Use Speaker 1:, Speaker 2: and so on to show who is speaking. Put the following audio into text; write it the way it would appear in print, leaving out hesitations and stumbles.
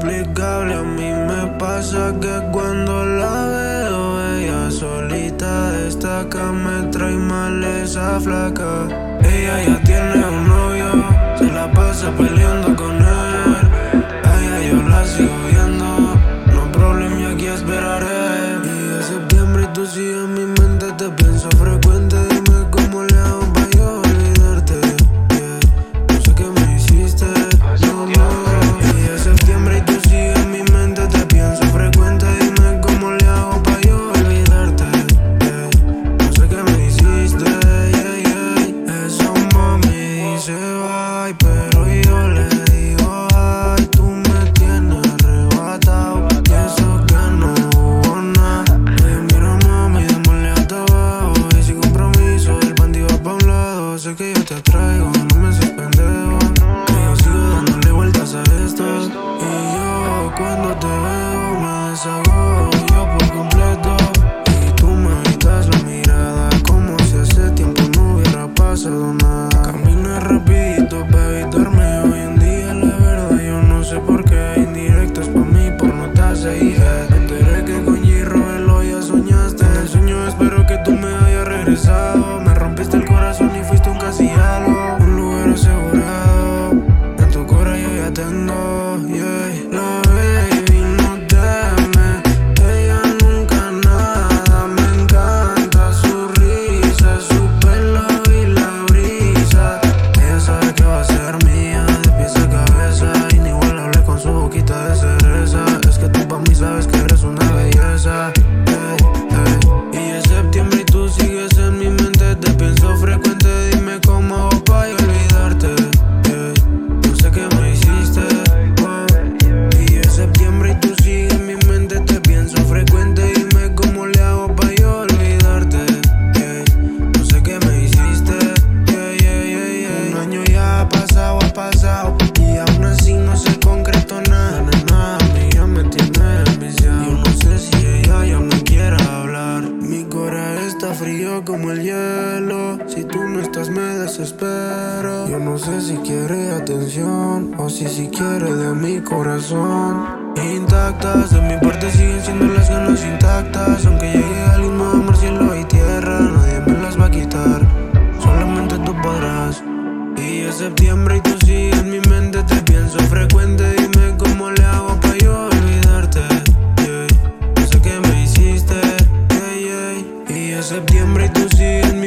Speaker 1: inexplicable. A mí me pasa que cuando la veo, ella solita destaca, me trae mal esa flaca. Ella ya tiene un novio, se la pasa peleando con él. A ella yo la sigo viendo, no problema, y aquí esperaré. Y es septiembre y tú sigues en mi mente, te pienso frecuente. Dime cómo le hago pa' yo olvidarte. No sé qué me hiciste, no, no. Y es septiembre y tú sigues en mi mente, te pienso frecuente. Dime cómo le hago pa' yo olvidarte. No sé qué me hiciste, Esa mami dice bye, pero yo le digo ay. Tú me tienes arrebatado y eso que no hubo nada. Mira mami, démosle hasta abajo y sin compromiso el panty va pa' un lado. Sé que yo te atraigo, no me haces pendejo. Yo sigo dándole vueltas a esto. Y yo cuando te veo me deshago yo por completo. Y tú me evitas la mirada como si hace tiempo no hubiera pasado nada. Camina rapidito pa' evitarme hoy en día, la verdad yo no sé por qué. Indirectas pa' mí por no te seguir. Me enteré que con G-Robelo ya soñaste. En el sueño espero que tú me hayas regresado. Me rompiste el corazón y fuiste un casi algo, un lugar asegurado. En tu cora yo ya tengo, La baby no teme, ella nunca nada. Me encanta su risa, su pelo y la brisa. Ella sabe que va a ser mía de pies a cabeza, inigualable con su boquita de cereza. Es que tú pa' mí sabes que eres una belleza. Y es septiembre y tú sigues en mi mente, te pienso frecuente. Dime cómo hago pa' yo olvidarte. No sé qué me hiciste, Y es septiembre y tú sigues en mi mente, te pienso frecuente. Dime cómo le hago pa' yo olvidarte. No sé qué me hiciste, Un año ya ha pasado y aún así no se concretó nada. Nada, a mí ya me tiene enviciado. Yo no sé si ella ya me quiere hablar. Mi cora está frío como el hielo. Si tú no estás me desespero. Yo no sé si quiere atención o si quiere de mi corazón. Intactas, de mi parte siguen siendo las ganas intactas. Aunque llegue al mismo amor, cielo y tierra, nadie me las va a quitar, solamente tú podrás. Y es septiembre y tú sigues en mi mente, te pienso frecuente. Dime cómo le hago pa' yo olvidarte. No sé qué me hiciste, Y es septiembre y tú sigues en mi